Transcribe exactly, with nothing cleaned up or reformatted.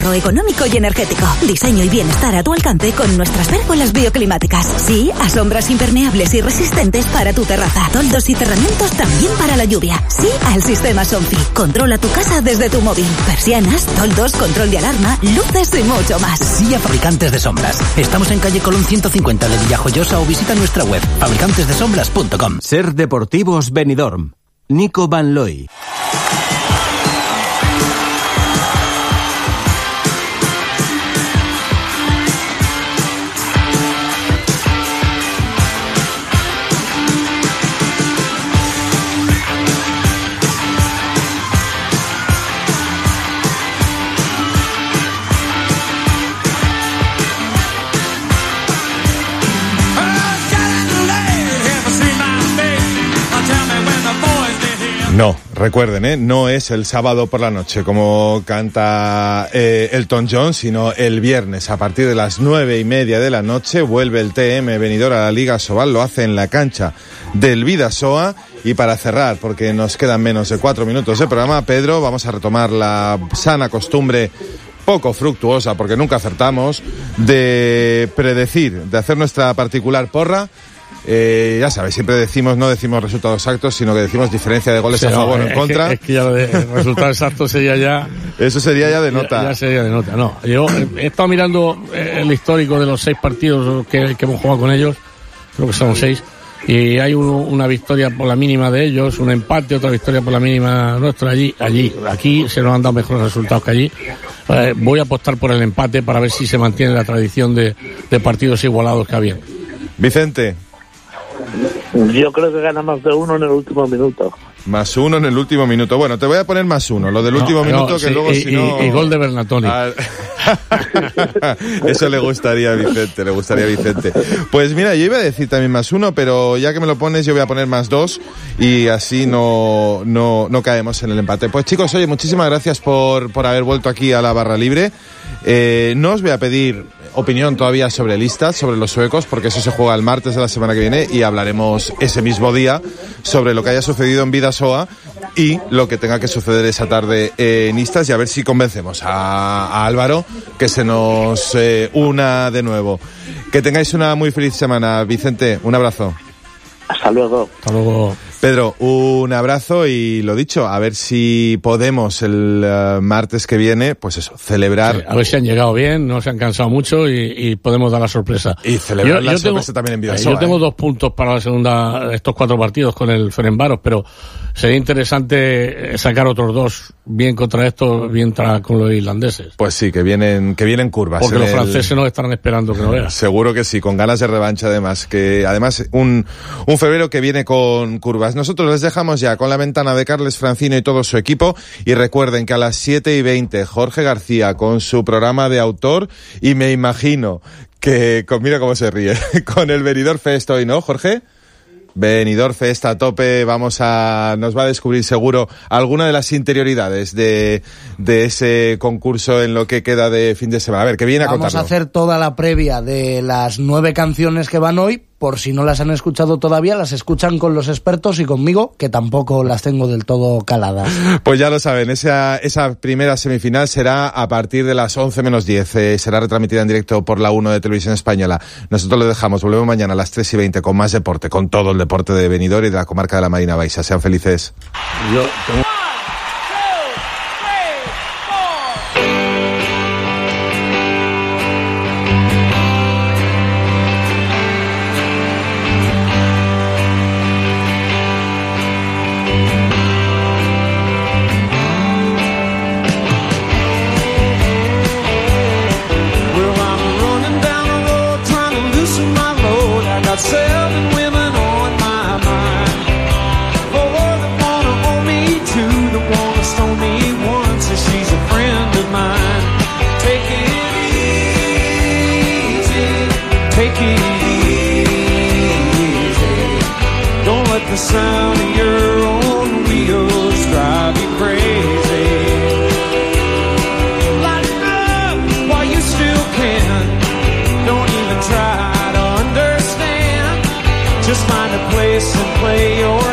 seguro, económico y energético. Diseño y bienestar a tu alcance con nuestras pérgolas bioclimáticas. Sí a sombras impermeables y resistentes para tu terraza. Toldos y cerramientos también para la lluvia. Sí al sistema Sonfi. Controla tu casa desde tu móvil. Persianas, toldos, control de alarma, luces y mucho más. Sí a fabricantes de sombras. Estamos en calle Colón ciento cincuenta de Villajoyosa o visita nuestra web fabricantes de sombras punto com. Ser Deportivos Benidorm. Nico Van Looy. No, recuerden, ¿eh? No es el sábado por la noche como canta eh, Elton John, sino el viernes a partir de las nueve y media de la noche vuelve el T M Benidorm a la Liga Sobal, lo hace en la cancha del Bidasoa. Y para cerrar, porque nos quedan menos de cuatro minutos de programa, Pedro, vamos a retomar la sana costumbre poco fructuosa, porque nunca acertamos, de predecir, de hacer nuestra particular porra. Eh, ya sabes, siempre decimos, no decimos resultados exactos, sino que decimos diferencia de goles sí, a favor o en contra. Que, es que ya lo de resultado exacto sería ya... Eso sería ya de nota. Ya, ya sería de nota, no. Yo he estado mirando el histórico de los seis partidos que, que hemos jugado con ellos, creo que son seis, y hay un, una victoria por la mínima de ellos, un empate, otra victoria por la mínima nuestra allí, allí. Aquí se nos han dado mejores resultados que allí. Eh, voy a apostar por el empate para ver si se mantiene la tradición de, de partidos igualados que había. Vicente. Yo creo que gana más de uno en el último minuto. Más uno en el último minuto. Bueno, te voy a poner más uno. Lo del no, último no, minuto que sí, luego y, si no... Y, y gol de Bernatoni. Ah, eso le gustaría a Vicente, le gustaría a Vicente. Pues mira, yo iba a decir también más uno, pero ya que me lo pones yo voy a poner más dos y así no, no, no caemos en el empate. Pues chicos, oye, muchísimas gracias por, por haber vuelto aquí a la barra libre. Eh, no os voy a pedir opinión todavía sobre listas, sobre los suecos, porque eso se juega el martes de la semana que viene y hablaremos ese mismo día sobre lo que haya sucedido en Bidasoa y lo que tenga que suceder esa tarde en Istas, y a ver si convencemos a, a Álvaro que se nos eh, una de nuevo. Que tengáis una muy feliz semana. Vicente, un abrazo. Hasta luego. Hasta luego. Pedro, un abrazo y lo dicho, a ver si podemos el uh, martes que viene, pues eso, celebrar. Sí, a ver si han llegado bien, no se han cansado mucho y, y podemos dar la sorpresa. Y celebrar yo, la yo sorpresa tengo, también en Bidasoa. Yo tengo ¿eh? dos puntos para la segunda, estos cuatro partidos con el Ferencváros, pero sería interesante sacar otros dos bien contra estos, bien tra- con los irlandeses. Pues sí, que vienen, que vienen curvas. Porque los el... franceses nos estarán esperando que no veas. Seguro que sí, con ganas de revancha además, que además un, un febrero que viene con curvas. Nosotros les dejamos ya con la ventana de Carles Francino y todo su equipo, y recuerden que a las siete y veinte Jorge García con su programa de autor, y me imagino que, con, mira cómo se ríe, con el Benidorm Fest hoy, ¿no, Jorge? Benidorm Fest a tope, vamos a, nos va a descubrir seguro alguna de las interioridades de, de ese concurso en lo que queda de fin de semana. A ver, que viene a contarlo. Vamos a hacer toda la previa de las nueve canciones que van hoy. Por si no las han escuchado todavía, las escuchan con los expertos y conmigo, que tampoco las tengo del todo caladas. Pues ya lo saben, esa, esa primera semifinal será a partir de las once menos diez. Eh, será retransmitida en directo por la uno de Televisión Española. Nosotros lo dejamos, volvemos mañana a las tres y veinte con más deporte, con todo el deporte de Benidorm y de la comarca de la Marina Baixa. Sean felices. Yo tengo... The sound of your own wheels drive you crazy. Lighten up while you still can. Don't even try to understand. Just find a place and play your